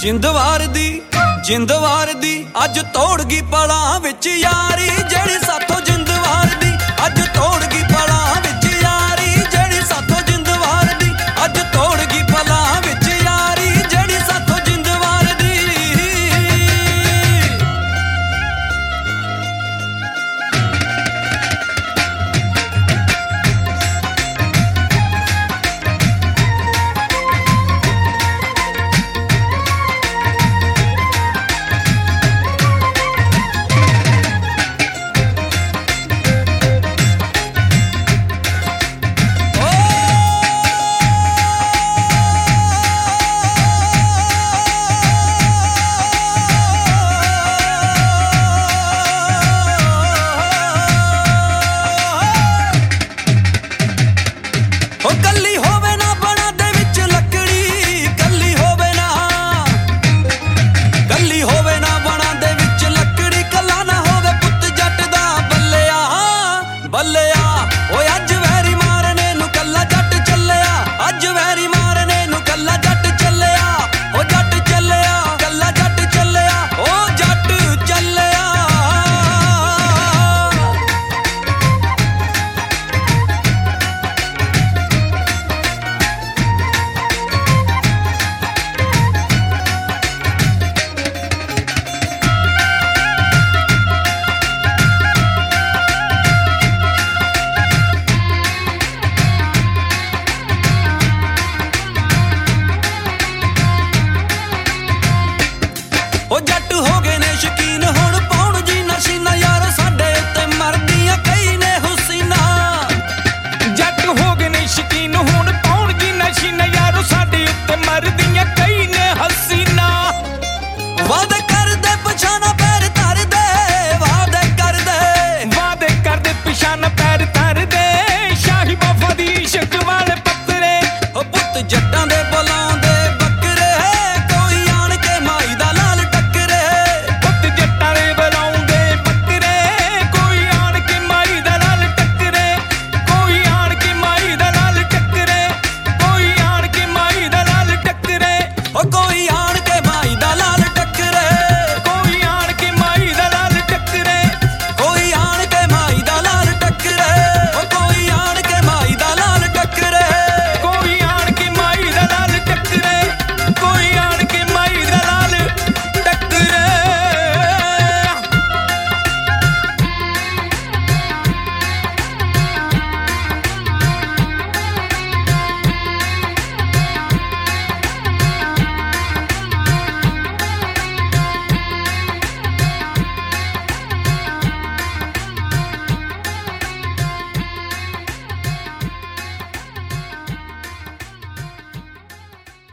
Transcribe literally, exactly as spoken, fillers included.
ਜਿੰਦਵਾਰ ਦੀ ਜਿੰਦਵਾਰ ਦੀ ਅੱਜ ਤੋੜ ਗਈ ਪਲਾਂ ਵਿੱਚ ਯਾਰੀ ਜਿਹੜੀ ਸਾਥੋਂ ਜਿੰਦਵਾਰ ਦੀ ਅੱਜ ਤੋੜ ਗਈ ਪਲਾਂ ਵਿੱਚ ਯਾਰੀ ਜਿਹੜੀ ਸਾਥੋਂ ਜਿੰਦਵਾਰ ਦੀ ਅੱਜ ਤੋੜ ਗਈ ਪਲਾਂ ਵਿੱਚ ਯਾਰੀ ਜਿਹੜੀ ਸਾਥੋਂ ਜਿੰਦਵਾਰ ਦੀ ਉਹ ਜੱਟ ਹੋ ਗਏ ਨੇ ਸ਼ਕੀਨ ਹੁਣ ਪਾਉਣ ਜੀ ਨਸ਼ੀਨਾ ਯਾਰੋ ਸਾਡੇ ਉੱਤੇ ਮਰਦੀਆਂ ਕਈ ਨੇ ਹੁਸੀਨਾ ਜੱਟ ਹੋ ਗਏ ਨੇ ਸ਼ਕੀਨ ਹੁਣ ਪਾਉਣ ਜੀ ਨਸ਼ੀਨਾ ਯਾਰੋ ਸਾਡੇ ਉੱਤੇ ਮਰਦੀਆਂ ਕਈ ਨੇ ਹਸੀਨਾ ਵਾਅਦੇ ਕਰਦੇ ਪਛਾਣਾ ਪੈਰ ਧਰਦੇ ਵਾਅਦੇ ਕਰਦੇ ਵਾਅਦੇ ਕਰਦੇ ਪਛਾਣਾ ਪੈਰ ਧਰਦੇ ਸ਼ਾਹੀ ਵਫਾ ਦੀ ਇਸ਼ਕ ਵਾਲੇ ਪੱਤਰੇ ਉਹ ਪੁੱਤ ਜੱਟਾਂ ਦੇ